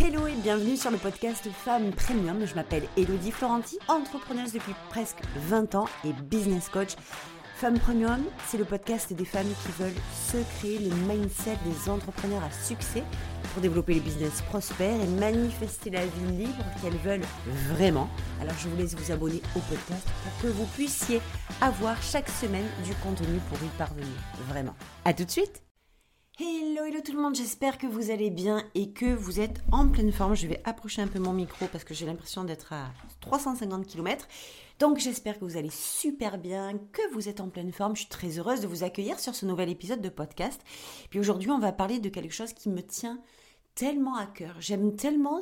Hello et bienvenue sur le podcast Femmes Premium. Je m'appelle Elodie Florenti, entrepreneuse depuis presque 20 ans et business coach. Femmes Premium, c'est le podcast des femmes qui veulent se créer le mindset des entrepreneurs à succès pour développer les business prospères et manifester la vie libre qu'elles veulent vraiment. Alors je vous laisse vous abonner au podcast pour que vous puissiez avoir chaque semaine du contenu pour y parvenir. Vraiment. À tout de suite. Hello tout le monde, j'espère que vous allez bien et que vous êtes en pleine forme. Je vais approcher un peu mon micro parce que j'ai l'impression d'être à 350 km. Donc j'espère que vous allez super bien, que vous êtes en pleine forme. Je suis très heureuse de vous accueillir sur ce nouvel épisode de podcast. Puis aujourd'hui, on va parler de quelque chose qui me tient tellement à cœur. J'aime tellement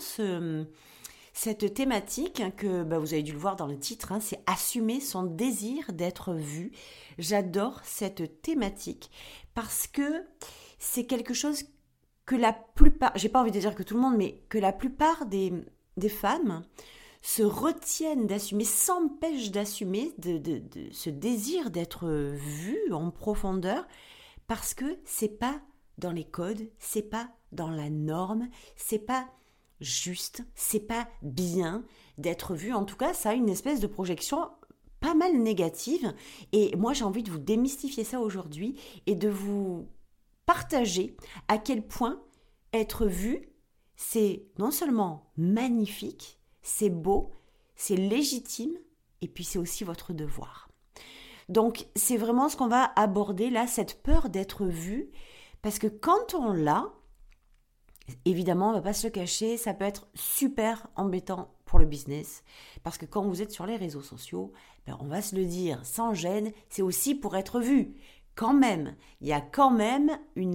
cette thématique que vous avez dû le voir dans le titre, c'est assumer son désir d'être vu. J'adore cette thématique parce que c'est quelque chose que la plupart, j'ai pas envie de dire que tout le monde, mais que la plupart des femmes se retiennent d'assumer, s'empêchent d'assumer de ce désir d'être vues en profondeur parce que c'est pas dans les codes, c'est pas dans la norme, c'est pas juste, c'est pas bien d'être vu. En tout cas, ça a une espèce de projection pas mal négative et moi j'ai envie de vous démystifier ça aujourd'hui et de vous partager à quel point être vu, c'est non seulement magnifique, c'est beau, c'est légitime et puis c'est aussi votre devoir. Donc c'est vraiment ce qu'on va aborder là, cette peur d'être vu, parce que quand on l'a, évidemment on ne va pas se le cacher, ça peut être super embêtant pour le business, parce que quand vous êtes sur les réseaux sociaux, on va se le dire sans gêne, c'est aussi pour être vu. Quand même, il y a quand même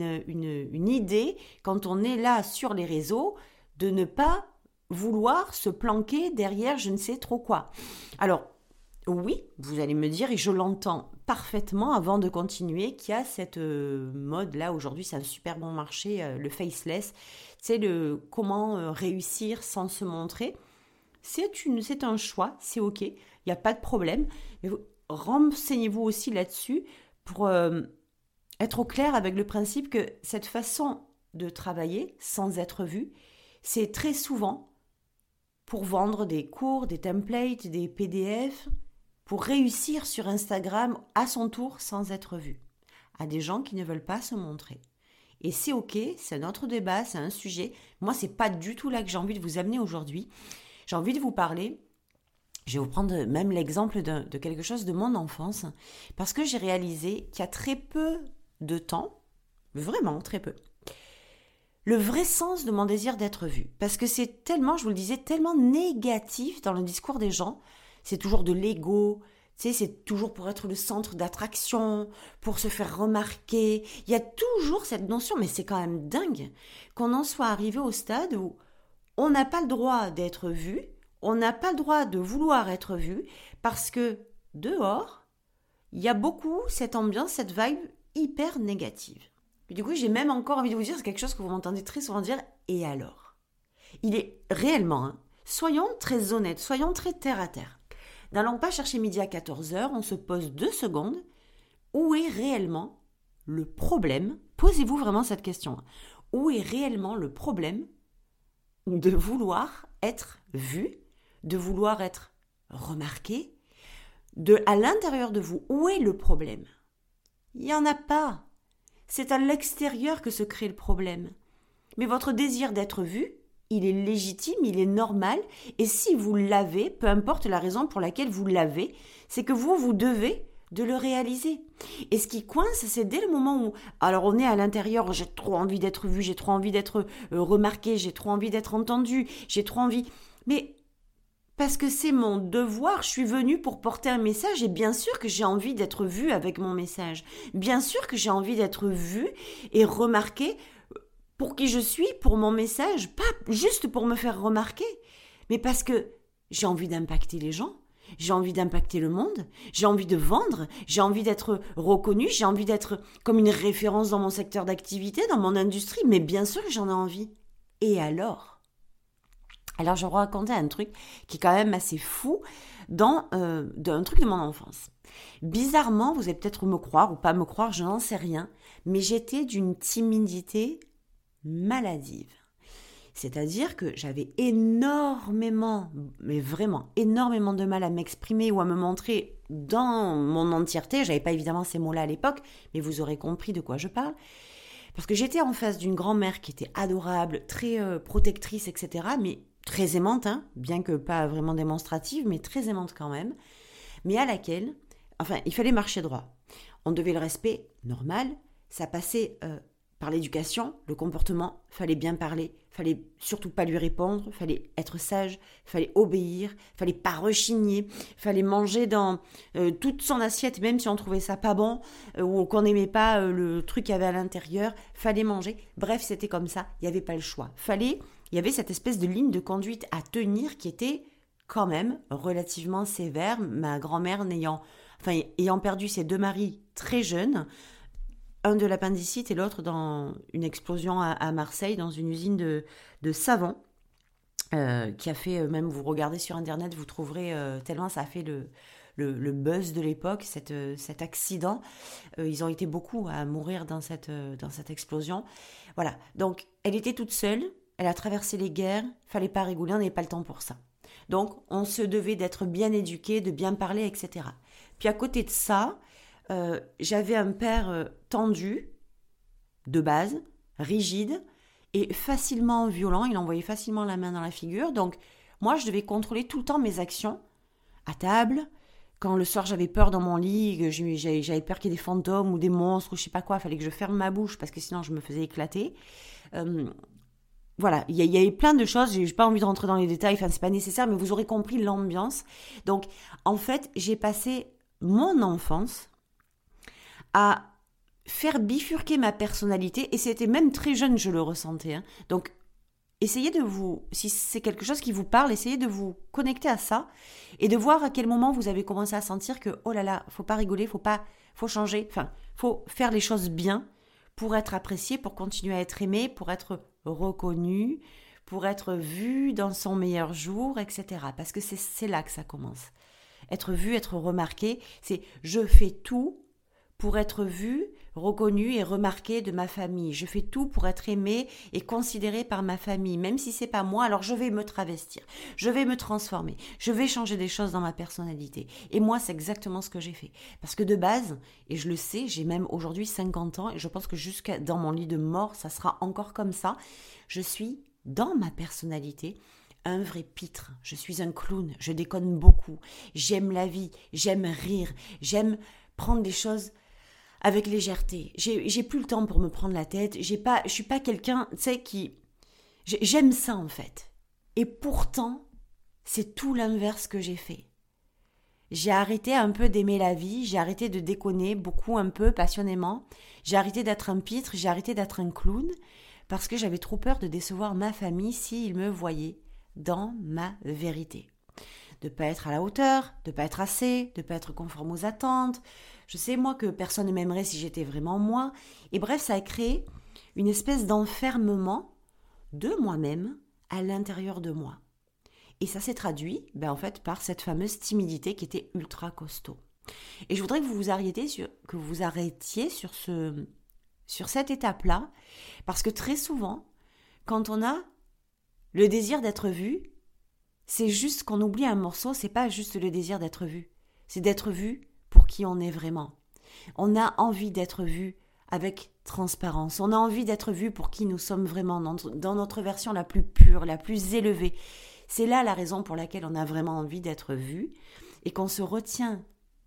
une idée, quand on est là sur les réseaux, de ne pas vouloir se planquer derrière je ne sais trop quoi. Alors, oui, vous allez me dire, et je l'entends parfaitement avant de continuer, qu'il y a cette mode-là, aujourd'hui c'est un super bon marché, le faceless, c'est le comment réussir sans se montrer. C'est un choix, c'est ok, il n'y a pas de problème, mais renseignez-vous aussi là-dessus, pour être au clair avec le principe que cette façon de travailler sans être vu, c'est très souvent pour vendre des cours, des templates, des PDF, pour réussir sur Instagram à son tour sans être vu, à des gens qui ne veulent pas se montrer. Et c'est ok, c'est un autre débat, c'est un sujet. Moi, c'est pas du tout là que j'ai envie de vous amener aujourd'hui. J'ai envie de vous parler. Je vais vous prendre même l'exemple de quelque chose de mon enfance, parce que j'ai réalisé qu'il y a très peu de temps, vraiment très peu, le vrai sens de mon désir d'être vu. Parce que c'est tellement, je vous le disais, tellement négatif dans le discours des gens. C'est toujours de l'ego, c'est toujours pour être le centre d'attraction, pour se faire remarquer. Il y a toujours cette notion, mais c'est quand même dingue, qu'on en soit arrivé au stade où on n'a pas le droit d'être vu. On n'a pas le droit de vouloir être vu parce que dehors, il y a beaucoup cette ambiance, cette vibe hyper négative. Et du coup, j'ai même encore envie de vous dire, c'est quelque chose que vous m'entendez très souvent dire, et alors ? Il est réellement, soyons très honnêtes, soyons très terre à terre. N'allons pas chercher midi à 14h, on se pose 2 secondes. Où est réellement le problème ? Posez-vous vraiment cette question. Où est réellement le problème de vouloir être vu ? De vouloir être remarqué, à l'intérieur de vous, où est le problème ? Il n'y en a pas. C'est à l'extérieur que se crée le problème. Mais votre désir d'être vu, il est légitime, il est normal, et si vous l'avez, peu importe la raison pour laquelle vous l'avez, c'est que vous devez de le réaliser. Et ce qui coince, c'est dès le moment où, alors on est à l'intérieur, j'ai trop envie d'être vu, j'ai trop envie d'être remarqué, j'ai trop envie d'être entendu, j'ai trop envie... Mais parce que c'est mon devoir, je suis venue pour porter un message et bien sûr que j'ai envie d'être vue avec mon message. Bien sûr que j'ai envie d'être vue et remarquée pour qui je suis, pour mon message, pas juste pour me faire remarquer, mais parce que j'ai envie d'impacter les gens, j'ai envie d'impacter le monde, j'ai envie de vendre, j'ai envie d'être reconnue, j'ai envie d'être comme une référence dans mon secteur d'activité, dans mon industrie, mais bien sûr que j'en ai envie. Et alors, je vais vous raconter un truc qui est quand même assez fou d'un truc de mon enfance. Bizarrement, vous allez peut-être me croire ou pas me croire, je n'en sais rien, mais j'étais d'une timidité maladive. C'est-à-dire que j'avais énormément, mais vraiment énormément de mal à m'exprimer ou à me montrer dans mon entièreté. J'avais pas évidemment ces mots-là à l'époque, mais vous aurez compris de quoi je parle. Parce que j'étais en face d'une grand-mère qui était adorable, très protectrice, etc. Mais très aimante, hein, bien que pas vraiment démonstrative, mais très aimante quand même. Mais à laquelle, enfin, il fallait marcher droit. On devait le respect normal, ça passait par l'éducation, le comportement, fallait bien parler, fallait surtout pas lui répondre, fallait être sage, fallait obéir, fallait pas rechigner, fallait manger dans toute son assiette, même si on trouvait ça pas bon ou qu'on n'aimait pas le truc qu'il y avait à l'intérieur, fallait manger. Bref, c'était comme ça, il n'y avait pas le choix. Il y avait cette espèce de ligne de conduite à tenir qui était quand même relativement sévère. Ma grand-mère ayant perdu ses 2 maris très jeunes, un de l'appendicite et l'autre dans une explosion à Marseille, dans une usine de savon, qui a fait, même vous regardez sur Internet, vous trouverez, tellement ça a fait le buzz de l'époque, cet accident. Ils ont été beaucoup à mourir dans cette explosion. Voilà, donc elle était toute seule, elle a traversé les guerres, fallait pas rigoler, on n'avait pas le temps pour ça. Donc on se devait d'être bien éduqué, de bien parler, etc. Puis à côté de ça, j'avais un père tendu, de base, rigide et facilement violent. Il envoyait facilement la main dans la figure. Donc, moi, je devais contrôler tout le temps mes actions à table. Quand le soir, j'avais peur dans mon lit, j'avais peur qu'il y ait des fantômes ou des monstres ou je sais pas quoi, il fallait que je ferme ma bouche parce que sinon, je me faisais éclater. Voilà, il y avait plein de choses. J'ai pas envie de rentrer dans les détails, enfin, c'est pas nécessaire, mais vous aurez compris l'ambiance. Donc, en fait, j'ai passé mon enfance à faire bifurquer ma personnalité, et c'était même très jeune, je le ressentais. Hein. Donc, essayez si c'est quelque chose qui vous parle, essayez de vous connecter à ça, et de voir à quel moment vous avez commencé à sentir que, oh là là, faut pas rigoler, faut changer, enfin, faut faire les choses bien, pour être apprécié, pour continuer à être aimé, pour être reconnu, pour être vu dans son meilleur jour, etc. Parce que c'est là que ça commence. Être vu, être remarqué, c'est je fais tout pour être vu, reconnu et remarqué de ma famille. Je fais tout pour être aimé et considéré par ma famille. Même si c'est pas moi, alors je vais me travestir. Je vais me transformer. Je vais changer des choses dans ma personnalité. Et moi, c'est exactement ce que j'ai fait. Parce que de base, et je le sais, j'ai même aujourd'hui 50 ans et je pense que jusqu'à dans mon lit de mort, ça sera encore comme ça. Je suis dans ma personnalité un vrai pitre. Je suis un clown. Je déconne beaucoup. J'aime la vie. J'aime rire. J'aime prendre des choses avec légèreté. J'ai plus le temps pour me prendre la tête. Je suis pas quelqu'un, tu sais, j'aime ça en fait. Et pourtant, c'est tout l'inverse que j'ai fait. J'ai arrêté un peu d'aimer la vie. J'ai arrêté de déconner beaucoup, un peu passionnément. J'ai arrêté d'être un pitre. J'ai arrêté d'être un clown parce que j'avais trop peur de décevoir ma famille s'ils me voyaient dans ma vérité. De pas être à la hauteur, de pas être assez, de pas être conforme aux attentes. Je sais, moi, que personne ne m'aimerait si j'étais vraiment moi. Et bref, ça a créé une espèce d'enfermement de moi-même à l'intérieur de moi. Et ça s'est traduit, en fait, par cette fameuse timidité qui était ultra costaud. Et je voudrais que vous vous arrêtiez sur cette étape-là, parce que très souvent, quand on a le désir d'être vu, c'est juste qu'on oublie un morceau, c'est pas juste le désir d'être vu, c'est d'être vu pour qui on est vraiment. On a envie d'être vu avec transparence, on a envie d'être vu pour qui nous sommes vraiment, dans notre version la plus pure, la plus élevée. C'est là la raison pour laquelle on a vraiment envie d'être vu et qu'on se retient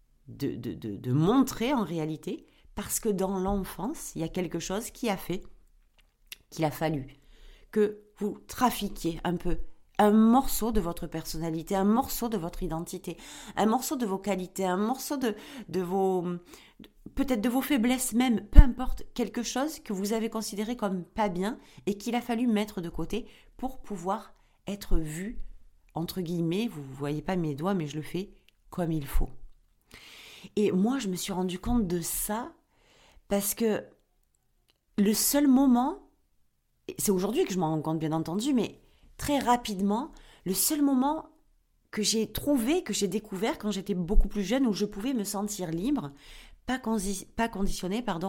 de montrer en réalité, parce que dans l'enfance, il y a quelque chose qui a fait qu'il a fallu que vous trafiquiez un peu un morceau de votre personnalité, un morceau de votre identité, un morceau de vos qualités, un morceau de vos, peut-être de vos faiblesses même, peu importe, quelque chose que vous avez considéré comme pas bien et qu'il a fallu mettre de côté pour pouvoir être vu, entre guillemets, vous ne voyez pas mes doigts, mais je le fais comme il faut. Et moi, je me suis rendu compte de ça parce que le seul moment, c'est aujourd'hui que je m'en rends compte bien entendu, mais très rapidement, le seul moment que j'ai trouvé, que j'ai découvert quand j'étais beaucoup plus jeune, où je pouvais me sentir libre, pas conditionnée,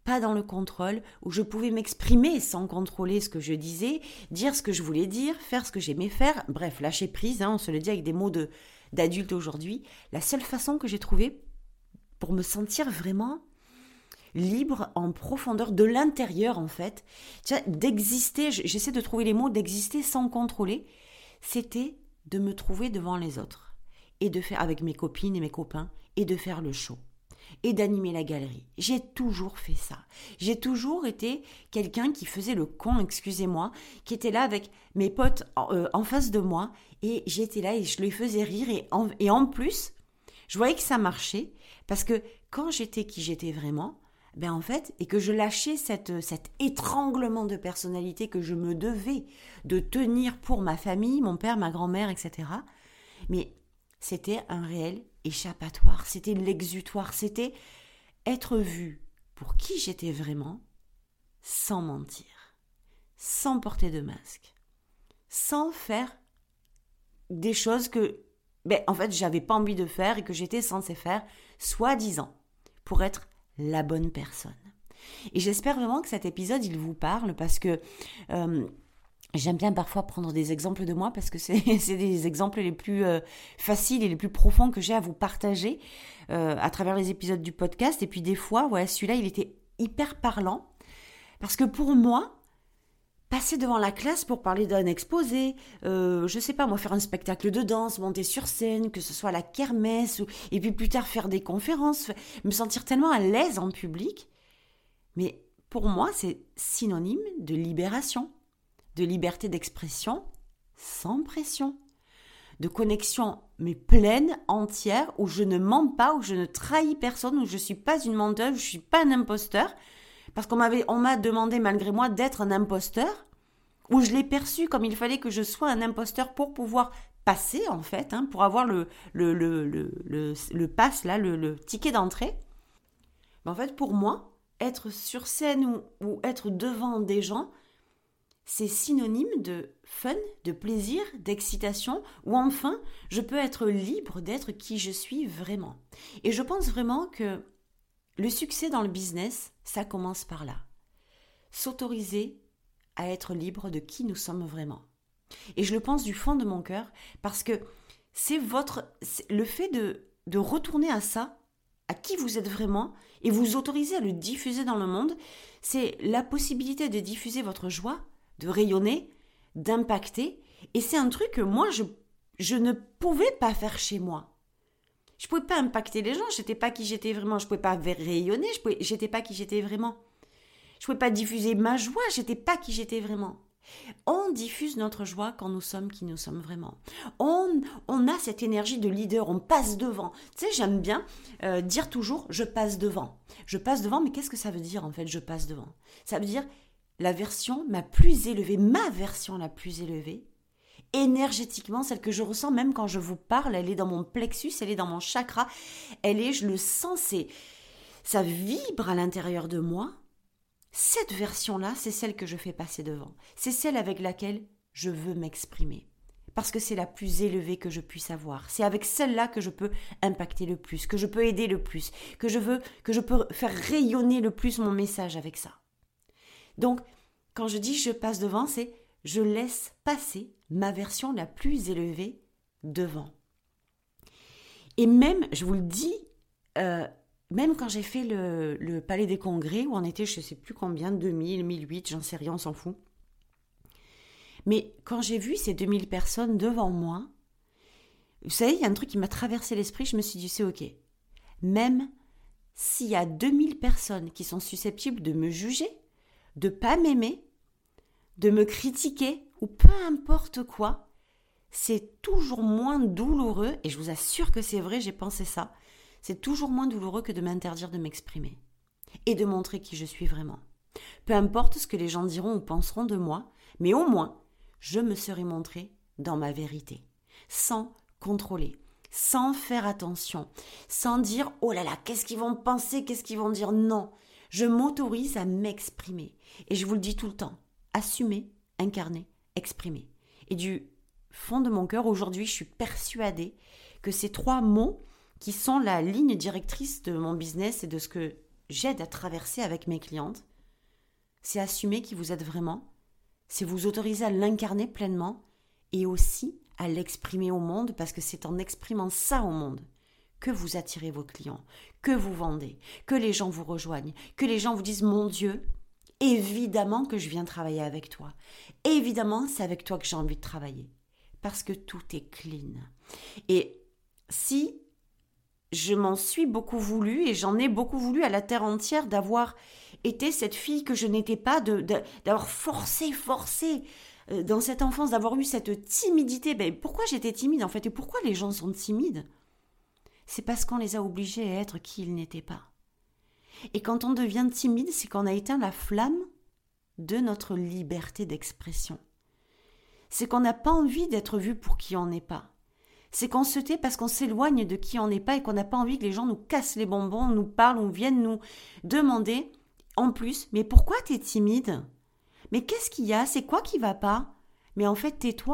pas dans le contrôle, où je pouvais m'exprimer sans contrôler ce que je disais, dire ce que je voulais dire, faire ce que j'aimais faire, bref, lâcher prise, on se le dit avec des mots d'adulte aujourd'hui. La seule façon que j'ai trouvée pour me sentir vraiment libre en profondeur de l'intérieur en fait, d'exister, j'essaie de trouver les mots, d'exister sans contrôler, c'était de me trouver devant les autres et de faire avec mes copines et mes copains et de faire le show et d'animer la galerie. J'ai toujours fait ça. J'ai toujours été quelqu'un qui faisait le con, excusez-moi, qui était là avec mes potes en face de moi et j'étais là et je les faisais rire et en plus, je voyais que ça marchait parce que quand j'étais qui j'étais vraiment, en fait, et que je lâchais cet étranglement de personnalité que je me devais de tenir pour ma famille, mon père, ma grand-mère, etc. Mais c'était un réel échappatoire, c'était l'exutoire, c'était être vue pour qui j'étais vraiment, sans mentir, sans porter de masque, sans faire des choses que, en fait, j'avais pas envie de faire et que j'étais censée faire, soi-disant, pour être la bonne personne. Et j'espère vraiment que cet épisode, il vous parle parce que j'aime bien parfois prendre des exemples de moi parce que c'est des exemples les plus faciles et les plus profonds que j'ai à vous partager à travers les épisodes du podcast. Et puis des fois, celui-là, il était hyper parlant parce que pour moi, passer devant la classe pour parler d'un exposé, je sais pas moi, faire un spectacle de danse, monter sur scène, que ce soit à la kermesse, et puis plus tard faire des conférences, me sentir tellement à l'aise en public. Mais pour moi, c'est synonyme de libération, de liberté d'expression sans pression, de connexion mais pleine, entière, où je ne mens pas, où je ne trahis personne, où je suis pas une menteuse, où je suis pas un imposteur. Parce on m'a demandé malgré moi d'être un imposteur, où je l'ai perçu comme il fallait que je sois un imposteur pour pouvoir passer en fait, pour avoir le pass là, le ticket d'entrée. En fait, pour moi, être sur scène ou être devant des gens, c'est synonyme de fun, de plaisir, d'excitation, où enfin, je peux être libre d'être qui je suis vraiment. Et je pense vraiment que le succès dans le business, ça commence par là. S'autoriser à être libre de qui nous sommes vraiment. Et je le pense du fond de mon cœur parce que c'est le fait de retourner à ça, à qui vous êtes vraiment, et vous autoriser à le diffuser dans le monde, c'est la possibilité de diffuser votre joie, de rayonner, d'impacter. Et c'est un truc que moi, je ne pouvais pas faire chez moi. Je pouvais pas impacter les gens, j'étais pas qui j'étais vraiment, je pouvais pas rayonner, j'étais pas qui j'étais vraiment. Je pouvais pas diffuser ma joie, j'étais pas qui j'étais vraiment. On diffuse notre joie quand nous sommes qui nous sommes vraiment. On a cette énergie de leader, on passe devant. Tu sais, j'aime bien dire toujours je passe devant. Je passe devant, mais qu'est-ce que ça veut dire en fait, je passe devant? Ça veut dire la version ma version la plus élevée, énergétiquement, celle que je ressens même quand je vous parle, elle est dans mon plexus, elle est dans mon chakra, je le sens, ça vibre à l'intérieur de moi. Cette version-là, c'est celle que je fais passer devant. C'est celle avec laquelle je veux m'exprimer. Parce que c'est la plus élevée que je puisse avoir. C'est avec celle-là que je peux impacter le plus, que je peux aider le plus, que je peux faire rayonner le plus mon message avec ça. Donc, quand je dis je passe devant, c'est je laisse passer ma version la plus élevée devant. Et même, je vous le dis, même quand j'ai fait le Palais des Congrès, où on était, je ne sais plus combien, 2000, 1008, j'en sais rien, on s'en fout. Mais quand j'ai vu ces 2000 personnes devant moi, vous savez, il y a un truc qui m'a traversé l'esprit, je me suis dit, c'est ok. Même s'il y a 2000 personnes qui sont susceptibles de me juger, de ne pas m'aimer, de me critiquer, ou peu importe quoi, c'est toujours moins douloureux, et je vous assure que c'est vrai, j'ai pensé ça, c'est toujours moins douloureux que de m'interdire de m'exprimer et de montrer qui je suis vraiment. Peu importe ce que les gens diront ou penseront de moi, mais au moins, je me serai montrée dans ma vérité, sans contrôler, sans faire attention, sans dire « Oh là là, qu'est-ce qu'ils vont penser, qu'est-ce qu'ils vont dire ?» Non, je m'autorise à m'exprimer. Et je vous le dis tout le temps, assumer, incarner, exprimer. Et du fond de mon cœur, aujourd'hui, je suis persuadée que ces 3 mots qui sont la ligne directrice de mon business et de ce que j'aide à traverser avec mes clientes, c'est assumer qui vous êtes vraiment, c'est vous autoriser à l'incarner pleinement et aussi à l'exprimer au monde, parce que c'est en exprimant ça au monde que vous attirez vos clients, que vous vendez, que les gens vous rejoignent, que les gens vous disent « Mon Dieu, évidemment que je viens travailler avec toi. Évidemment, c'est avec toi que j'ai envie de travailler. » Parce que tout est clean. Et si je m'en suis beaucoup voulu, et j'en ai beaucoup voulu à la terre entière d'avoir été cette fille que je n'étais pas, d'avoir forcé dans cette enfance, d'avoir eu cette timidité. Pourquoi j'étais timide en fait? Et pourquoi les gens sont timides? C'est parce qu'on les a obligés à être qui ils n'étaient pas. Et quand on devient timide, c'est qu'on a éteint la flamme de notre liberté d'expression. C'est qu'on n'a pas envie d'être vu pour qui on n'est pas. C'est qu'on se tait parce qu'on s'éloigne de qui on n'est pas et qu'on n'a pas envie que les gens nous cassent les bonbons, nous parlent ou viennent nous demander en plus « Mais pourquoi t'es timide ? Mais qu'est-ce qu'il y a ? C'est quoi qui va pas ? Mais en fait, tais-toi. »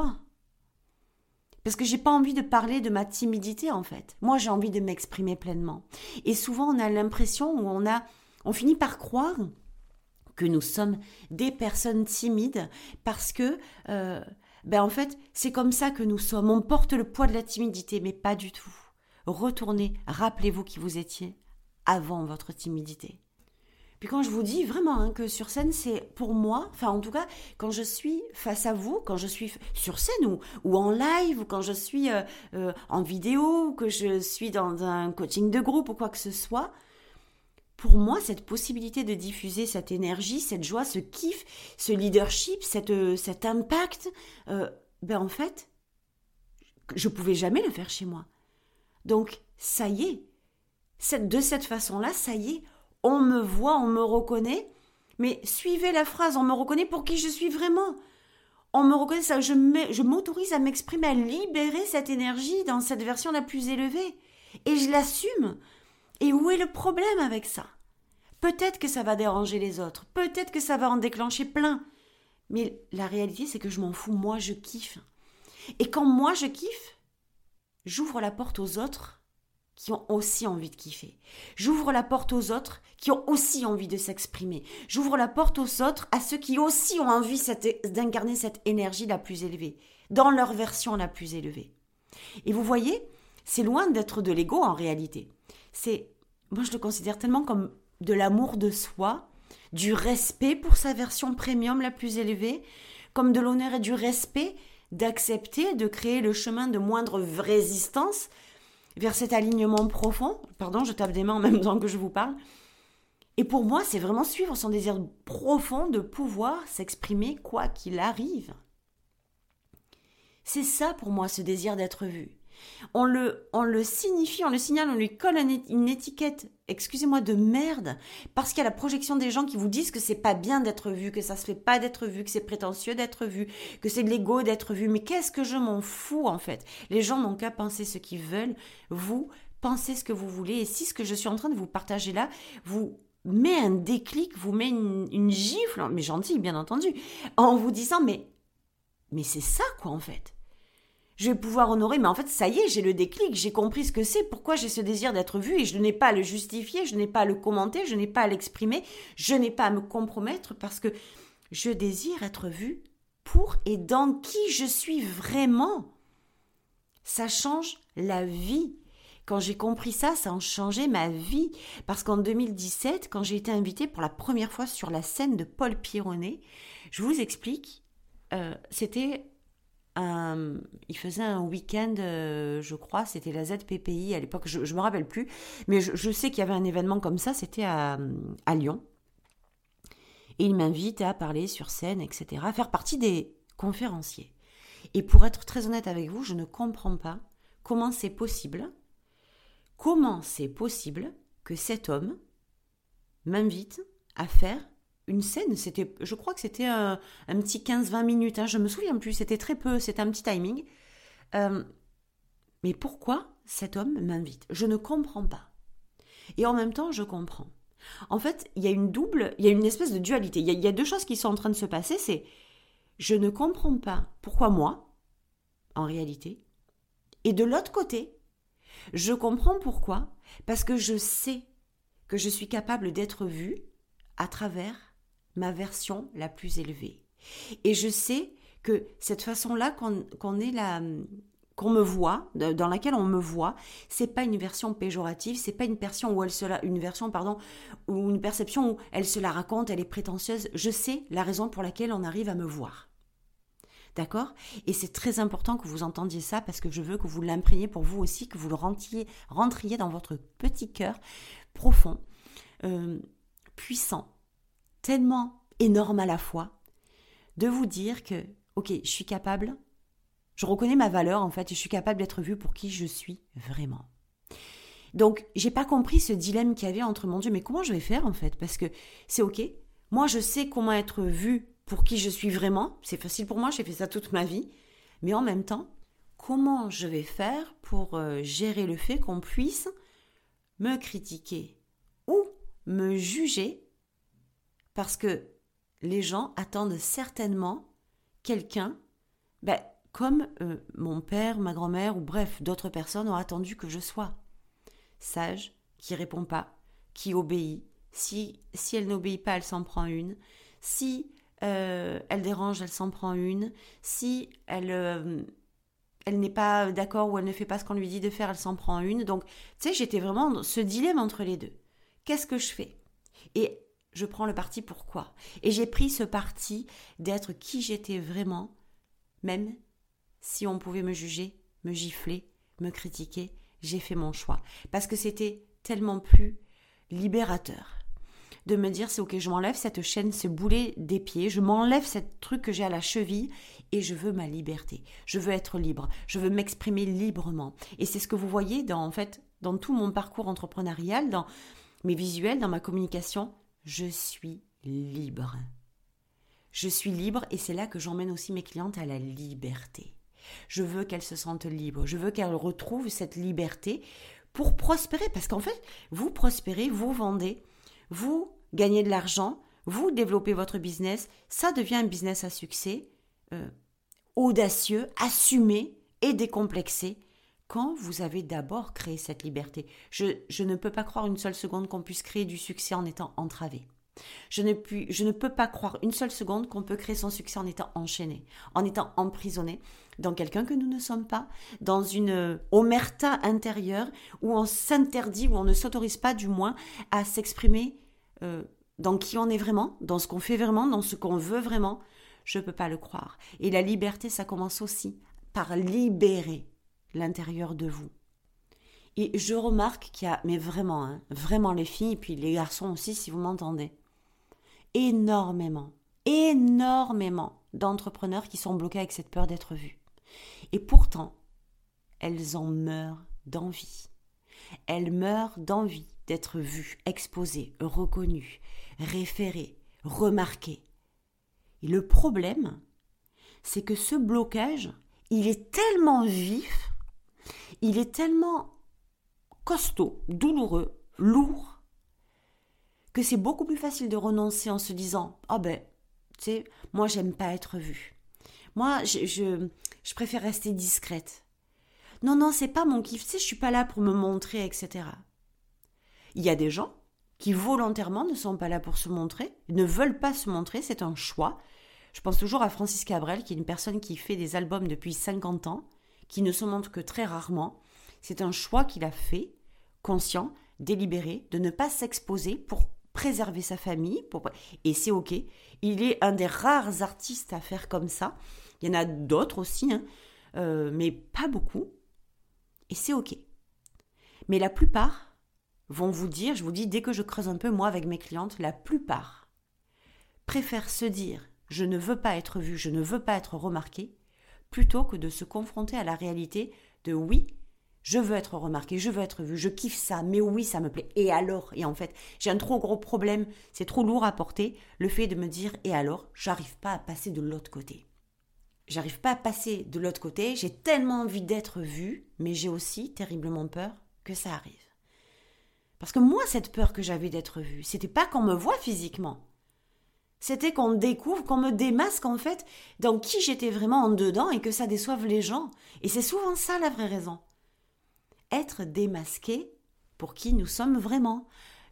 Parce que j'ai pas envie de parler de ma timidité en fait. Moi, j'ai envie de m'exprimer pleinement. Et souvent, on a l'impression où on finit par croire que nous sommes des personnes timides parce que en fait, c'est comme ça que nous sommes. On porte le poids de la timidité, mais pas du tout. Retournez, rappelez-vous qui vous étiez avant votre timidité. Puis quand je vous dis vraiment que sur scène, c'est pour moi, enfin en tout cas, quand je suis face à vous, quand je suis sur scène ou en live, ou quand je suis en vidéo, ou que je suis dans un coaching de groupe ou quoi que ce soit, pour moi, cette possibilité de diffuser cette énergie, cette joie, ce kiff, ce leadership, cet impact, en fait, je ne pouvais jamais le faire chez moi. Donc, ça y est, de cette façon-là, ça y est, on me voit, on me reconnaît, mais suivez la phrase, on me reconnaît pour qui je suis vraiment. On me reconnaît, ça, je m'autorise à m'exprimer, à libérer cette énergie dans cette version la plus élevée. Et je l'assume. Et où est le problème avec ça? Peut-être que ça va déranger les autres, peut-être que ça va en déclencher plein. Mais la réalité, c'est que je m'en fous, moi je kiffe. Et quand moi je kiffe, j'ouvre la porte aux autres qui ont aussi envie de kiffer. J'ouvre la porte aux autres qui ont aussi envie de s'exprimer. J'ouvre la porte aux autres, à ceux qui aussi ont envie d'incarner cette énergie la plus élevée, dans leur version la plus élevée. Et vous voyez, c'est loin d'être de l'ego en réalité. Moi je le considère tellement comme de l'amour de soi, du respect pour sa version premium la plus élevée, comme de l'honneur et du respect d'accepter de créer le chemin de moindre résistance vers cet alignement profond. Pardon, je tape des mains en même temps que je vous parle. Et pour moi, c'est vraiment suivre son désir profond de pouvoir s'exprimer quoi qu'il arrive. C'est ça pour moi, ce désir d'être vu. On le signifie, on le signale, on lui colle une étiquette, excusez-moi, de merde, parce qu'il y a la projection des gens qui vous disent que c'est pas bien d'être vu, que ça se fait pas d'être vu, que c'est prétentieux d'être vu, que c'est de l'ego d'être vu. Mais qu'est-ce que je m'en fous en fait? Les gens n'ont qu'à penser ce qu'ils veulent, vous pensez ce que vous voulez, et si ce que je suis en train de vous partager là vous met un déclic, vous met une gifle, mais gentille bien entendu, en vous disant mais c'est ça quoi en fait. Je vais pouvoir honorer, mais en fait, ça y est, j'ai le déclic, j'ai compris ce que c'est, pourquoi j'ai ce désir d'être vue, et je n'ai pas à le justifier, je n'ai pas à le commenter, je n'ai pas à l'exprimer, je n'ai pas à me compromettre, parce que je désire être vue pour et dans qui je suis vraiment. Ça change la vie. Quand j'ai compris ça, ça a changé ma vie, parce qu'en 2017, quand j'ai été invitée pour la première fois sur la scène de Paul Pironnet, je vous explique, c'était... il faisait un week-end, je crois, c'était la ZPPI à l'époque, je me rappelle plus, mais je sais qu'il y avait un événement comme ça, c'était à Lyon. Et il m'invite à parler sur scène, etc., à faire partie des conférenciers. Et pour être très honnête avec vous, je ne comprends pas comment c'est possible que cet homme m'invite à faire une scène, je crois que c'était un petit 15-20 minutes, je me souviens plus, c'était très peu, c'était un petit timing. Mais pourquoi cet homme m'invite? Je ne comprends pas. Et en même temps, je comprends. En fait, il y a une espèce de dualité. Il y a deux choses qui sont en train de se passer, c'est je ne comprends pas pourquoi moi, en réalité, et de l'autre côté, je comprends pourquoi, parce que je sais que je suis capable d'être vue à travers ma version la plus élevée. Et je sais que cette façon-là qu'on me voit, dans laquelle on me voit, c'est pas une version péjorative, c'est pas une perception où elle se la raconte, elle est prétentieuse. Je sais la raison pour laquelle on arrive à me voir. D'accord ? Et c'est très important que vous entendiez ça parce que je veux que vous l'imprégniez pour vous aussi, que vous le rentriez dans votre petit cœur profond, puissant, tellement énorme à la fois, de vous dire que, ok, je suis capable, je reconnais ma valeur en fait, et je suis capable d'être vue pour qui je suis vraiment. Donc, j'ai pas compris ce dilemme qu'il y avait entre mon Dieu, mais comment je vais faire en fait ? Parce que c'est ok, moi je sais comment être vue pour qui je suis vraiment, c'est facile pour moi, j'ai fait ça toute ma vie, mais en même temps, comment je vais faire pour gérer le fait qu'on puisse me critiquer ou me juger parce que les gens attendent certainement quelqu'un, comme mon père, ma grand-mère ou bref, d'autres personnes ont attendu que je sois sage, qui répond pas, qui obéit. Si elle n'obéit pas, elle s'en prend une. Si elle dérange, elle s'en prend une. Si elle n'est pas d'accord ou elle ne fait pas ce qu'on lui dit de faire, elle s'en prend une. Donc, tu sais, j'étais vraiment dans ce dilemme entre les deux. Qu'est-ce que je fais ? Et je prends le parti pourquoi ? Et j'ai pris ce parti d'être qui j'étais vraiment, même si on pouvait me juger, me gifler, me critiquer, j'ai fait mon choix. Parce que c'était tellement plus libérateur de me dire, c'est ok, je m'enlève cette chaîne, ce boulet des pieds, je m'enlève ce truc que j'ai à la cheville et je veux ma liberté. Je veux être libre, je veux m'exprimer librement. Et c'est ce que vous voyez dans tout mon parcours entrepreneurial, dans mes visuels, dans ma communication. Je suis libre. Je suis libre et c'est là que j'emmène aussi mes clientes à la liberté. Je veux qu'elles se sentent libres, je veux qu'elles retrouvent cette liberté pour prospérer. Parce qu'en fait, vous prospérez, vous vendez, vous gagnez de l'argent, vous développez votre business, ça devient un business à succès, audacieux, assumé et décomplexé quand vous avez d'abord créé cette liberté. Je ne peux pas croire une seule seconde qu'on puisse créer du succès en étant entravé. Je ne peux pas croire une seule seconde qu'on peut créer son succès en étant enchaîné, en étant emprisonné dans quelqu'un que nous ne sommes pas, dans une omerta intérieure où on s'interdit, où on ne s'autorise pas du moins à s'exprimer dans qui on est vraiment, dans ce qu'on fait vraiment, dans ce qu'on veut vraiment. Je ne peux pas le croire. Et la liberté, ça commence aussi par libérer l'intérieur de vous. Et je remarque qu'il y a, mais vraiment, vraiment les filles, et puis les garçons aussi, si vous m'entendez, énormément d'entrepreneurs qui sont bloqués avec cette peur d'être vus. Et pourtant, elles en meurent d'envie. Elles meurent d'envie d'être vues, exposées, reconnues, référées, remarquées. Et le problème, c'est que ce blocage, il est tellement vif, il est tellement costaud, douloureux, lourd, que c'est beaucoup plus facile de renoncer en se disant « Ah tu sais, moi j'aime pas être vue. Moi je préfère rester discrète. Non, c'est pas mon kiff, tu sais, je suis pas là pour me montrer, etc. » Il y a des gens qui volontairement ne sont pas là pour se montrer, ne veulent pas se montrer, c'est un choix. Je pense toujours à Francis Cabrel, qui est une personne qui fait des albums depuis 50 ans, qui ne se montre que très rarement. C'est un choix qu'il a fait, conscient, délibéré, de ne pas s'exposer pour préserver sa famille. Et c'est ok. Il est un des rares artistes à faire comme ça. Il y en a d'autres aussi, mais pas beaucoup. Et c'est ok. Mais la plupart vont vous dire, je vous dis, dès que je creuse un peu, moi, avec mes clientes, la plupart préfèrent se dire « je ne veux pas être vue, je ne veux pas être remarquée », plutôt que de se confronter à la réalité de « oui, je veux être remarquée, je veux être vue, je kiffe ça, mais oui, ça me plaît. Et alors ?» Et en fait, j'ai un trop gros problème, c'est trop lourd à porter, le fait de me dire « et alors ?» J'arrive pas à passer de l'autre côté. J'arrive pas à passer de l'autre côté, j'ai tellement envie d'être vue, mais j'ai aussi terriblement peur que ça arrive. Parce que moi, cette peur que j'avais d'être vue, c'était pas qu'on me voit physiquement. C'était qu'on découvre, qu'on me démasque en fait dans qui j'étais vraiment en dedans et que ça déçoive les gens. Et c'est souvent ça la vraie raison. Être démasqué pour qui nous sommes vraiment.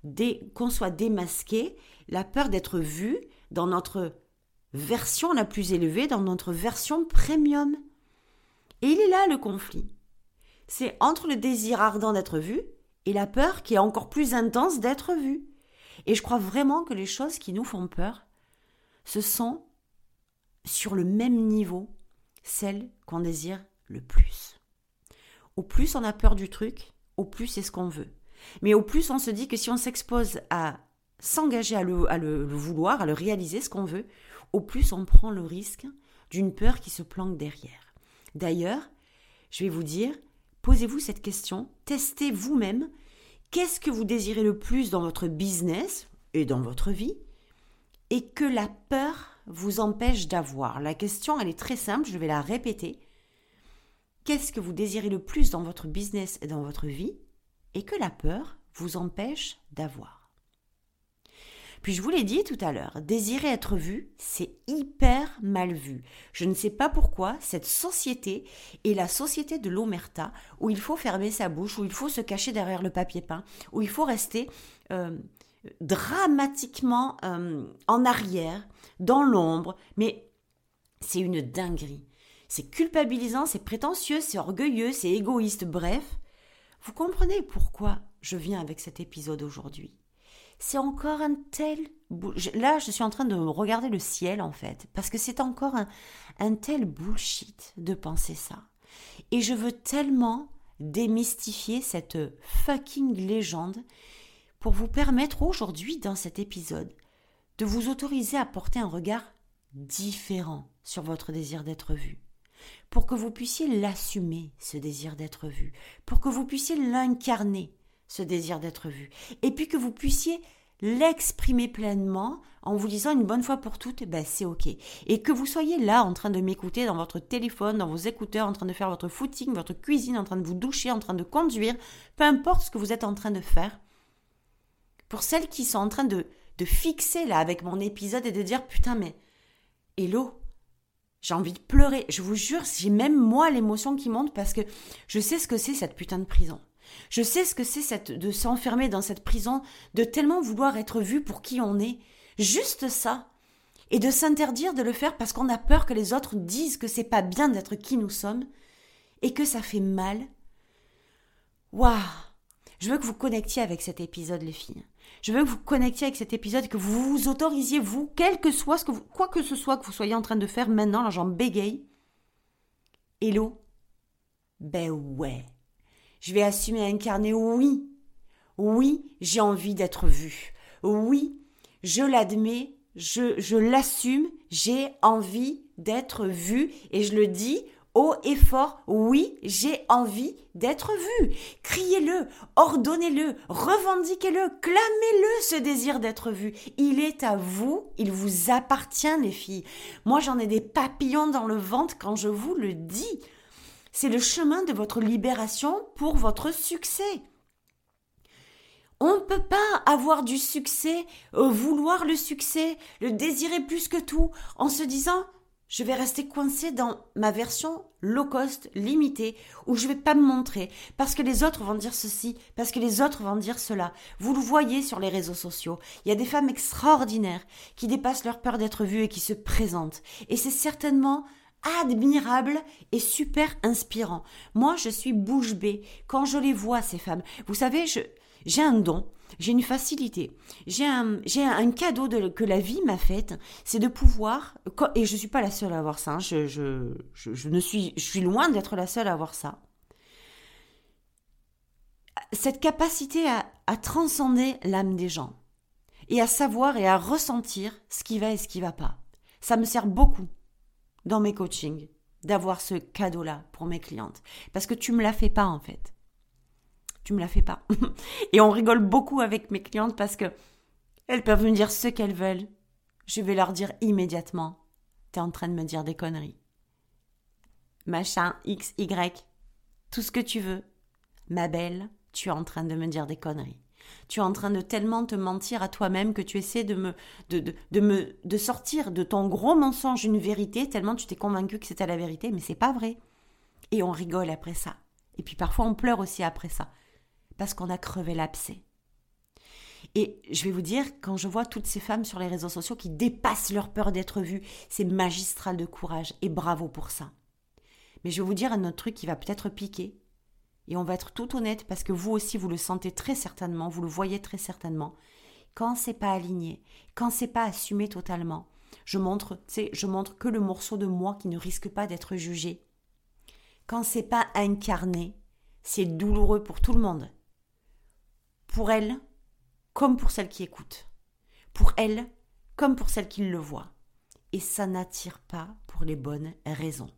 qu'on soit démasqué, la peur d'être vu dans notre version la plus élevée, dans notre version premium. Et il est là le conflit. C'est entre le désir ardent d'être vu et la peur qui est encore plus intense d'être vu. Et je crois vraiment que les choses qui nous font peur, ce sont sur le même niveau celles qu'on désire le plus. Au plus on a peur du truc, au plus c'est ce qu'on veut. Mais au plus on se dit que si on s'expose à s'engager à le vouloir, à le réaliser ce qu'on veut, au plus on prend le risque d'une peur qui se planque derrière. D'ailleurs, je vais vous dire, posez-vous cette question, testez vous-même, qu'est-ce que vous désirez le plus dans votre business et dans votre vie et que la peur vous empêche d'avoir. La question, elle est très simple, je vais la répéter. Qu'est-ce que vous désirez le plus dans votre business et dans votre vie et que la peur vous empêche d'avoir? Puis je vous l'ai dit tout à l'heure, désirer être vu, c'est hyper mal vu. Je ne sais pas pourquoi cette société est la société de l'omerta, où il faut fermer sa bouche, où il faut se cacher derrière le papier peint, où il faut rester dramatiquement en arrière, dans l'ombre. Mais c'est une dinguerie. C'est culpabilisant, c'est prétentieux, c'est orgueilleux, c'est égoïste, bref. Vous comprenez pourquoi je viens avec cet épisode aujourd'hui? C'est encore un tel... Là, je suis en train de regarder le ciel, en fait, parce que c'est encore un tel bullshit de penser ça. Et je veux tellement démystifier cette fucking légende pour vous permettre aujourd'hui, dans cet épisode, de vous autoriser à porter un regard différent sur votre désir d'être vu. Pour que vous puissiez l'assumer, ce désir d'être vu. Pour que vous puissiez l'incarner, ce désir d'être vu. Et puis que vous puissiez l'exprimer pleinement en vous disant une bonne fois pour toutes, c'est ok. Et que vous soyez là en train de m'écouter dans votre téléphone, dans vos écouteurs, en train de faire votre footing, votre cuisine, en train de vous doucher, en train de conduire, peu importe ce que vous êtes en train de faire. Pour celles qui sont en train de fixer là avec mon épisode et de dire putain mais hello, j'ai envie de pleurer. Je vous jure, j'ai même moi l'émotion qui monte parce que je sais ce que c'est cette putain de prison. Je sais ce que c'est de s'enfermer dans cette prison, de tellement vouloir être vu pour qui on est. Juste ça. Et de s'interdire de le faire parce qu'on a peur que les autres disent que c'est pas bien d'être qui nous sommes et que ça fait mal. Waouh! Je veux que vous connectiez avec cet épisode, les filles. Je veux que vous connectiez avec cet épisode, que vous vous autorisiez, vous, quel que soit quoi que ce soit que vous soyez en train de faire maintenant, là j'en bégaye. Hello? Ouais. Je vais assumer et incarner, oui. Oui, j'ai envie d'être vue. Oui, je l'admets, je l'assume, j'ai envie d'être vue et je le dis haut et fort, oui, j'ai envie d'être vue. Criez-le, ordonnez-le, revendiquez-le, clamez-le ce désir d'être vue. Il est à vous, il vous appartient les filles. Moi j'en ai des papillons dans le ventre quand je vous le dis. C'est le chemin de votre libération pour votre succès. On ne peut pas avoir du succès, vouloir le succès, le désirer plus que tout, en se disant « je vais rester coincé dans ma version low cost, limitée, où je ne vais pas me montrer, parce que les autres vont dire ceci, parce que les autres vont dire cela. » Vous le voyez sur les réseaux sociaux, il y a des femmes extraordinaires qui dépassent leur peur d'être vues et qui se présentent. Et c'est certainement admirable et super inspirant. Moi, je suis bouche bée quand je les vois, ces femmes. Vous savez, j'ai un don, j'ai une facilité, j'ai un cadeau que la vie m'a fait, c'est de pouvoir, et je ne suis pas la seule à avoir ça, hein, je suis loin d'être la seule à avoir ça. Cette capacité à transcender l'âme des gens et à savoir et à ressentir ce qui va et ce qui ne va pas. Ça me sert beaucoup dans mes coachings, d'avoir ce cadeau-là pour mes clientes. Parce que tu me la fais pas, en fait. Tu me la fais pas. Et on rigole beaucoup avec mes clientes parce que elles peuvent me dire ce qu'elles veulent. Je vais leur dire immédiatement, t'es en train de me dire des conneries. Machin, X, Y, tout ce que tu veux. Ma belle, tu es en train de me dire des conneries. Tu es en train de tellement te mentir à toi-même que tu essaies de sortir de ton gros mensonge une vérité tellement tu t'es convaincu que c'était la vérité, mais c'est pas vrai. Et on rigole après ça. Et puis parfois on pleure aussi après ça parce qu'on a crevé l'abcès. Et je vais vous dire, quand je vois toutes ces femmes sur les réseaux sociaux qui dépassent leur peur d'être vues, c'est magistral de courage et bravo pour ça. Mais je vais vous dire un autre truc qui va peut-être piquer. Et on va être tout honnête parce que vous aussi, vous le sentez très certainement, vous le voyez très certainement. Quand c'est pas aligné, quand c'est pas assumé totalement, je montre que le morceau de moi qui ne risque pas d'être jugé. Quand c'est pas incarné, c'est douloureux pour tout le monde. Pour elle, comme pour celle qui écoute. Pour elle, comme pour celle qui le voit. Et ça n'attire pas pour les bonnes raisons.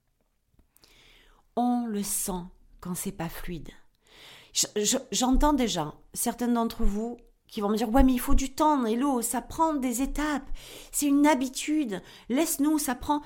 On le sent quand c'est pas fluide. J'entends déjà certains d'entre vous qui vont me dire « Ouais, mais il faut du temps, Hello, ça prend des étapes, c'est une habitude, laisse-nous, ça prend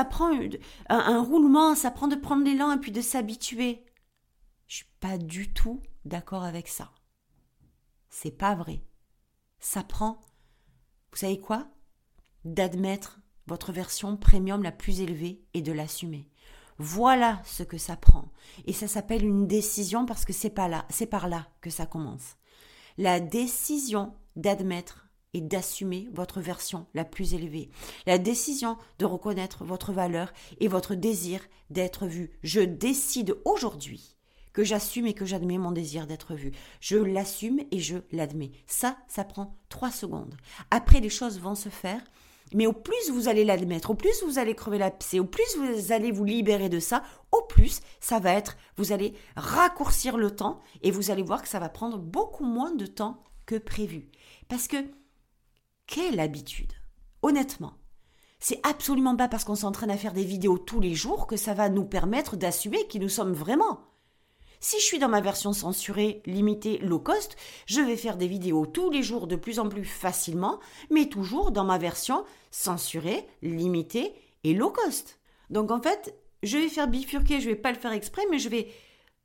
un roulement, ça prend de prendre l'élan et puis de s'habituer. » Je suis pas du tout d'accord avec ça. C'est pas vrai. Ça prend, vous savez quoi ? D'admettre votre version premium la plus élevée et de l'assumer. Voilà ce que ça prend. Et ça s'appelle une décision parce que c'est par là que ça commence. La décision d'admettre et d'assumer votre version la plus élevée. La décision de reconnaître votre valeur et votre désir d'être vu. Je décide aujourd'hui que j'assume et que j'admets mon désir d'être vu. Je l'assume et je l'admets. Ça prend 3 secondes. Après, les choses vont se faire. Mais au plus vous allez l'admettre, au plus vous allez crever l'abcès, au plus vous allez vous libérer de ça, au plus ça va être, vous allez raccourcir le temps et vous allez voir que ça va prendre beaucoup moins de temps que prévu. Parce que, quelle habitude ? Honnêtement, c'est absolument pas parce qu'on s'entraîne à faire des vidéos tous les jours que ça va nous permettre d'assumer qui nous sommes vraiment. Si je suis dans ma version censurée, limitée, low cost, je vais faire des vidéos tous les jours de plus en plus facilement, mais toujours dans ma version censurée, limitée et low cost. Donc en fait, je vais faire bifurquer, je vais pas le faire exprès, mais je vais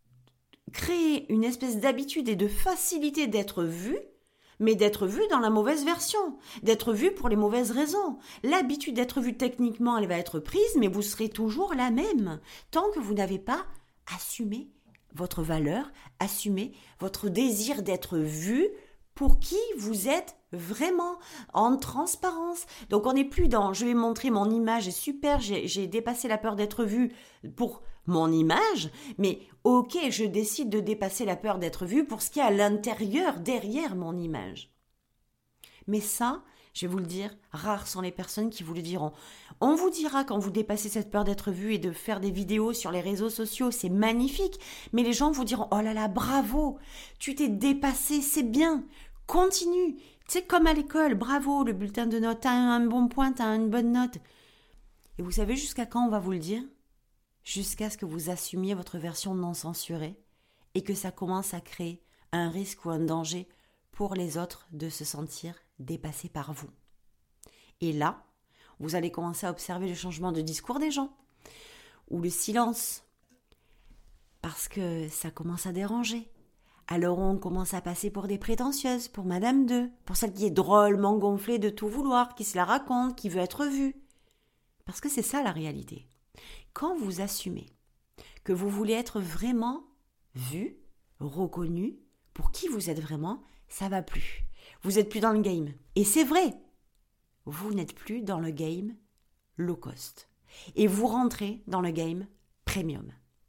créer une espèce d'habitude et de facilité d'être vue, mais d'être vue dans la mauvaise version, d'être vue pour les mauvaises raisons. L'habitude d'être vue techniquement, elle va être prise, mais vous serez toujours la même, tant que vous n'avez pas assumé votre valeur, assumez votre désir d'être vu pour qui vous êtes vraiment, en transparence. Donc on n'est plus dans « je vais montrer mon image, super, j'ai dépassé la peur d'être vu pour mon image », mais ok, je décide de dépasser la peur d'être vu pour ce qui est à l'intérieur, derrière mon image. Mais ça, je vais vous le dire, rares sont les personnes qui vous le diront. On vous dira quand vous dépassez cette peur d'être vu et de faire des vidéos sur les réseaux sociaux, c'est magnifique. Mais les gens vous diront, oh là là, bravo, tu t'es dépassé, c'est bien, continue. Tu sais, comme à l'école, bravo, le bulletin de notes, t'as un bon point, t'as une bonne note. Et vous savez jusqu'à quand on va vous le dire ? Jusqu'à ce que vous assumiez votre version non censurée et que ça commence à créer un risque ou un danger pour les autres de se sentir dépassés par vous. Et là, vous allez commencer à observer le changement de discours des gens ou le silence parce que ça commence à déranger. Alors on commence à passer pour des prétentieuses, pour Madame 2, pour celle qui est drôlement gonflée de tout vouloir, qui se la raconte, qui veut être vue. Parce que c'est ça la réalité. Quand vous assumez que vous voulez être vraiment vu, reconnu, pour qui vous êtes vraiment, ça va plus. Vous n'êtes plus dans le game. Et c'est vrai, vous n'êtes plus dans le game low cost. Et vous rentrez dans le game premium.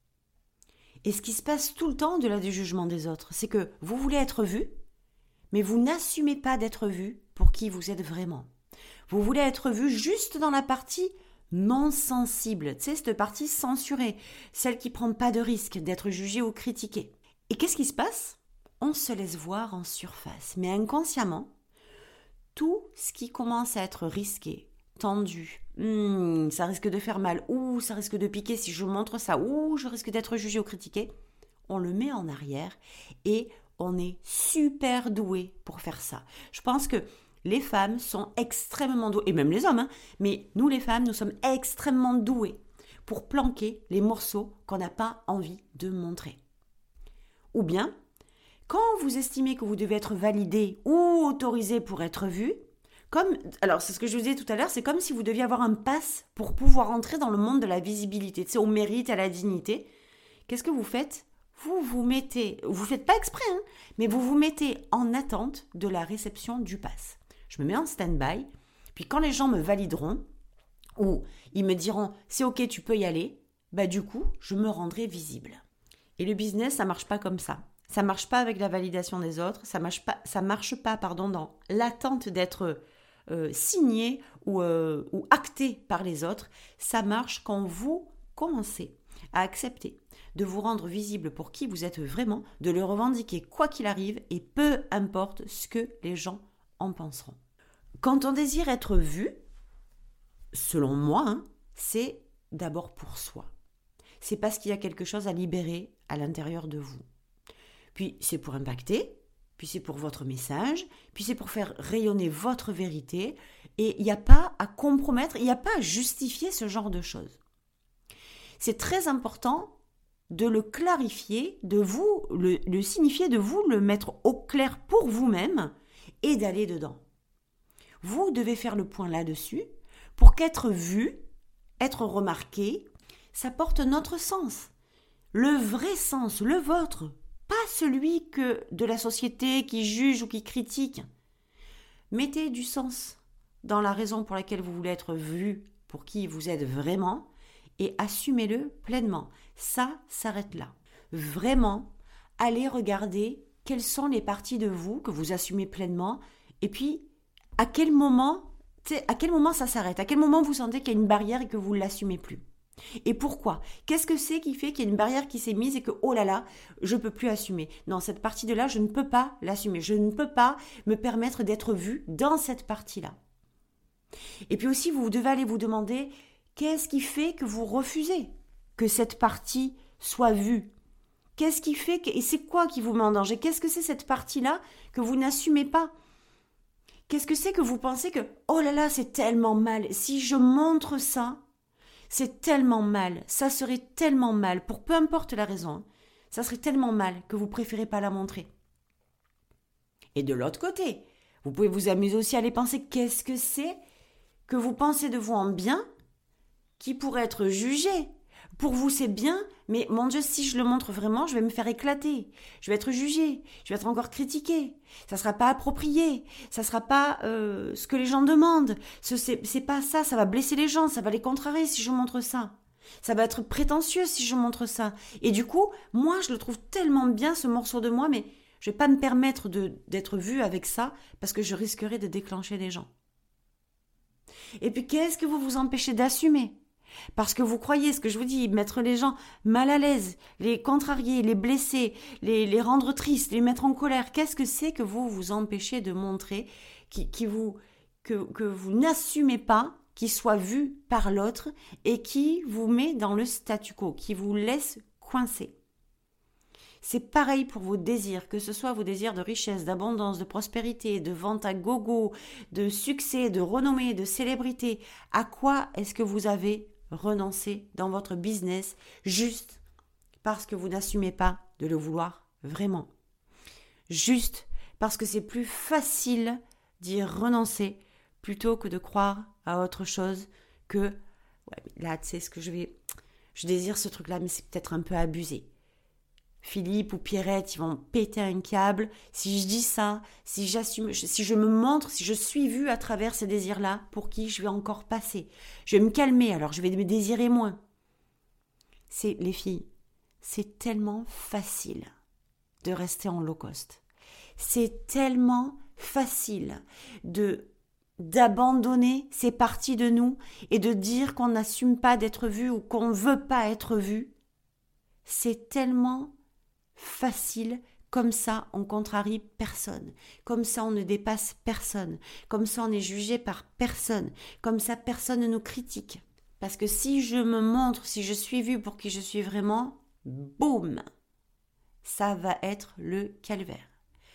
Et ce qui se passe tout le temps au-delà du jugement des autres, c'est que vous voulez être vu, mais vous n'assumez pas d'être vu pour qui vous êtes vraiment. Vous voulez être vu juste dans la partie non sensible, tu sais, cette partie censurée, celle qui prend pas de risque d'être jugée ou critiquée. Et qu'est-ce qui se passe ? On se laisse voir en surface, mais inconsciemment, tout ce qui commence à être risqué, tendu, ça risque de faire mal, ou ça risque de piquer si je montre ça, ou je risque d'être jugé ou critiqué, on le met en arrière et on est super doué pour faire ça. Je pense que les femmes sont extrêmement douées, et même les hommes, mais nous les femmes, nous sommes extrêmement douées pour planquer les morceaux qu'on n'a pas envie de montrer. Ou bien, quand vous estimez que vous devez être validé ou autorisé pour être vu, alors c'est ce que je vous disais tout à l'heure, c'est comme si vous deviez avoir un pass pour pouvoir entrer dans le monde de la visibilité, tu sais, au mérite, à la dignité. Qu'est-ce que vous faites ? vous faites pas exprès, hein, mais vous vous mettez en attente de la réception du pass. Je me mets en stand-by, puis quand les gens me valideront, ou ils me diront « c'est ok, tu peux y aller », du coup, je me rendrai visible. Et le business, ça marche pas comme ça. Ça marche pas avec la validation des autres, ça marche pas dans l'attente d'être signé ou acté par les autres. Ça marche quand vous commencez à accepter de vous rendre visible pour qui vous êtes vraiment, de le revendiquer quoi qu'il arrive et peu importe ce que les gens en penseront. Quand on désire être vu, selon moi, c'est d'abord pour soi. C'est parce qu'il y a quelque chose à libérer à l'intérieur de vous. Puis c'est pour impacter, puis c'est pour votre message, puis c'est pour faire rayonner votre vérité. Et il n'y a pas à compromettre, il n'y a pas à justifier ce genre de choses. C'est très important de le clarifier, de vous le signifier, de vous le mettre au clair pour vous-même et d'aller dedans. Vous devez faire le point là-dessus pour qu'être vu, être remarqué, ça porte notre sens. Le vrai sens, le vôtre, pas celui que de la société qui juge ou qui critique. Mettez du sens dans la raison pour laquelle vous voulez être vu, pour qui vous êtes vraiment, et assumez-le pleinement. Ça s'arrête là. Vraiment, allez regarder quelles sont les parties de vous que vous assumez pleinement, et puis à quel moment ça s'arrête, à quel moment vous sentez qu'il y a une barrière et que vous ne l'assumez plus. Et pourquoi ? Qu'est-ce que c'est qui fait qu'il y a une barrière qui s'est mise et que, oh là là, je ne peux plus assumer ? Non, cette partie de là, je ne peux pas l'assumer. Je ne peux pas me permettre d'être vue dans cette partie-là. Et puis aussi, vous devez aller vous demander, qu'est-ce qui fait que vous refusez que cette partie soit vue ? Qu'est-ce qui fait et c'est quoi qui vous met en danger ? Qu'est-ce que c'est cette partie-là que vous n'assumez pas ? Qu'est-ce que c'est que vous pensez que, oh là là, c'est tellement mal. Si je montre ça, c'est tellement mal, ça serait tellement mal, pour peu importe la raison, ça serait tellement mal que vous préférez pas la montrer. Et de l'autre côté, vous pouvez vous amuser aussi à aller penser qu'est-ce que c'est que vous pensez de vous en bien qui pourrait être jugé. Pour vous, c'est bien, mais mon Dieu, si je le montre vraiment, je vais me faire éclater. Je vais être jugée, je vais être encore critiquée. Ça ne sera pas approprié, ça ne sera pas ce que les gens demandent. C'est pas ça, ça va blesser les gens, ça va les contrarier si je montre ça. Ça va être prétentieux si je montre ça. Et du coup, moi, je le trouve tellement bien, ce morceau de moi, mais je ne vais pas me permettre d'être vue avec ça parce que je risquerais de déclencher les gens. Et puis, qu'est-ce que vous vous empêchez d'assumer ? Parce que vous croyez, ce que je vous dis, mettre les gens mal à l'aise, les contrarier, les blesser, les rendre tristes, les mettre en colère. Qu'est-ce que c'est que vous vous empêchez de montrer, que vous n'assumez pas, qui soit vu par l'autre et qui vous met dans le statu quo, qui vous laisse coincer. C'est pareil pour vos désirs, que ce soit vos désirs de richesse, d'abondance, de prospérité, de vente à gogo, de succès, de renommée, de célébrité. À quoi est-ce que vous avez renoncé dans votre business juste parce que vous n'assumez pas de le vouloir vraiment? Juste parce que c'est plus facile d'y renoncer plutôt que de croire à autre chose que là, tu sais ce que je désire ce truc-là, mais c'est peut-être un peu abusé. Philippe ou Pierrette, ils vont péter un câble. Si je dis ça, si j'assume, si je me montre, si je suis vue à travers ces désirs-là, pour qui je vais encore passer. Je vais me calmer, alors je vais me désirer moins. Les filles, c'est tellement facile de rester en low cost. C'est tellement facile d'abandonner ces parties de nous et de dire qu'on n'assume pas d'être vu ou qu'on ne veut pas être vu. C'est tellement facile, comme ça on contrarie personne, comme ça on ne dépasse personne, comme ça on est jugé par personne, comme ça personne ne nous critique. Parce que si je me montre, si je suis vue pour qui je suis vraiment, boum, ça va être le calvaire.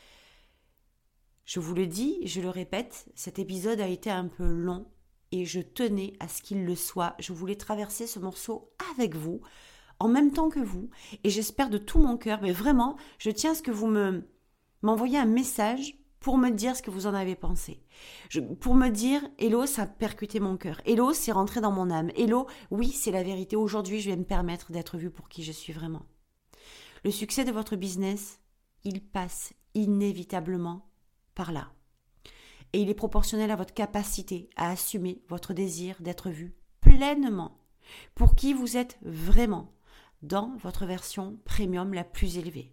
Je vous le dis, je le répète, cet épisode a été un peu long et je tenais à ce qu'il le soit. Je voulais traverser ce morceau avec vous, en même temps que vous, et j'espère de tout mon cœur, mais vraiment, je tiens à ce que vous m'envoyez un message pour me dire ce que vous en avez pensé. Pour me dire, hello, ça a percuté mon cœur. Hello, c'est rentré dans mon âme. Hello, oui, c'est la vérité. Aujourd'hui, je vais me permettre d'être vue pour qui je suis vraiment. Le succès de votre business, il passe inévitablement par là. Et il est proportionnel à votre capacité à assumer votre désir d'être vu pleinement pour qui vous êtes vraiment dans votre version premium la plus élevée.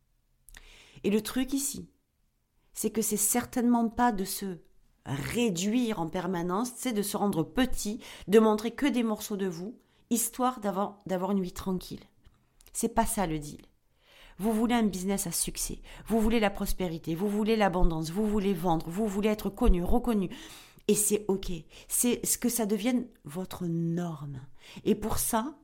Et le truc ici, c'est que c'est certainement pas de se réduire en permanence, c'est de se rendre petit, de montrer que des morceaux de vous, histoire d'avoir une vie tranquille. C'est pas ça le deal. Vous voulez un business à succès, vous voulez la prospérité, vous voulez l'abondance, vous voulez vendre, vous voulez être connu, reconnu. Et c'est ok, c'est ce que ça devienne votre norme. Et pour ça,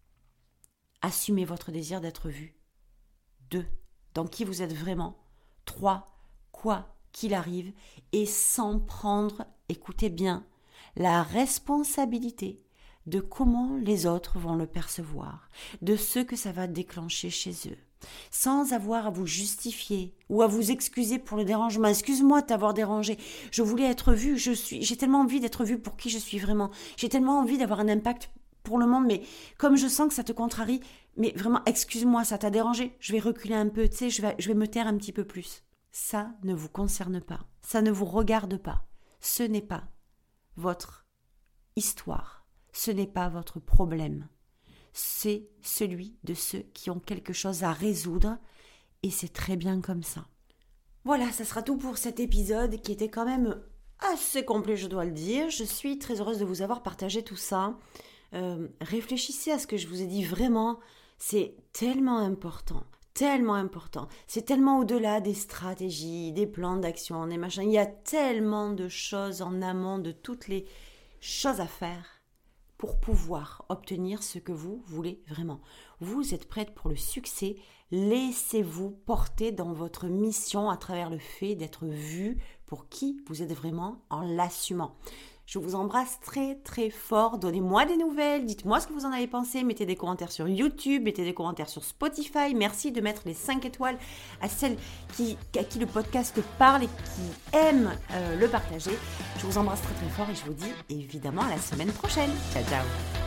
assumez votre désir d'être vu. 2, dans qui vous êtes vraiment. 3, quoi qu'il arrive, et sans prendre, écoutez bien, la responsabilité de comment les autres vont le percevoir, de ce que ça va déclencher chez eux, sans avoir à vous justifier ou à vous excuser pour le dérangement. Excuse-moi de t'avoir dérangé, je voulais être vue, j'ai tellement envie d'être vue pour qui je suis vraiment, j'ai tellement envie d'avoir un impact pour le monde, mais comme je sens que ça te contrarie, mais vraiment, excuse-moi, ça t'a dérangé, je vais reculer un peu, tu sais, je vais me taire un petit peu plus. Ça ne vous concerne pas, ça ne vous regarde pas, ce n'est pas votre histoire, ce n'est pas votre problème. C'est celui de ceux qui ont quelque chose à résoudre et c'est très bien comme ça. Voilà, ça sera tout pour cet épisode qui était quand même assez complet, je dois le dire. Je suis très heureuse de vous avoir partagé tout ça. Réfléchissez à ce que je vous ai dit vraiment, c'est tellement important. Tellement important, c'est tellement au-delà des stratégies, des plans d'action, des machins. Il y a tellement de choses en amont, de toutes les choses à faire pour pouvoir obtenir ce que vous voulez vraiment. Vous êtes prête pour le succès, laissez-vous porter dans votre mission à travers le fait d'être vu pour qui vous êtes vraiment en l'assumant. Je vous embrasse très très fort, donnez-moi des nouvelles, dites-moi ce que vous en avez pensé, mettez des commentaires sur YouTube, mettez des commentaires sur Spotify, merci de mettre les 5 étoiles à celles à qui le podcast parle et qui aiment le partager. Je vous embrasse très très fort et je vous dis évidemment à la semaine prochaine. Ciao ciao.